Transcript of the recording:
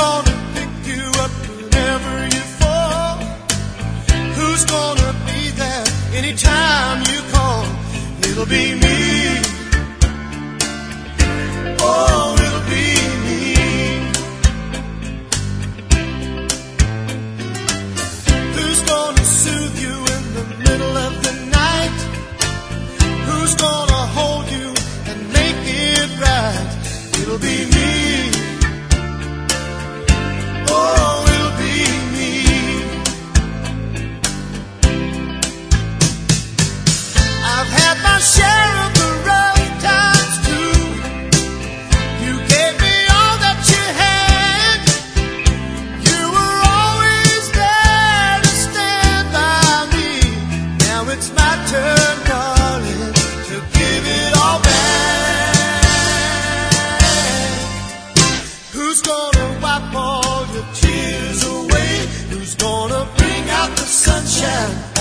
gonna pick you up whenever you fall? Who's gonna be there anytime you call? It'll be me. Oh, it'll be me. Who's gonna soothe you in the middle of the night? Who's gonna hold you and make it right? It'll be me. Oh, it'll be me. I've had my share of the rough times too. You gave me all that you had. You were always there to stand by me. Now it's my turn, darling, to give it all back. Who's gonna wipe all your tears away? Who's gonna bring out the sunshine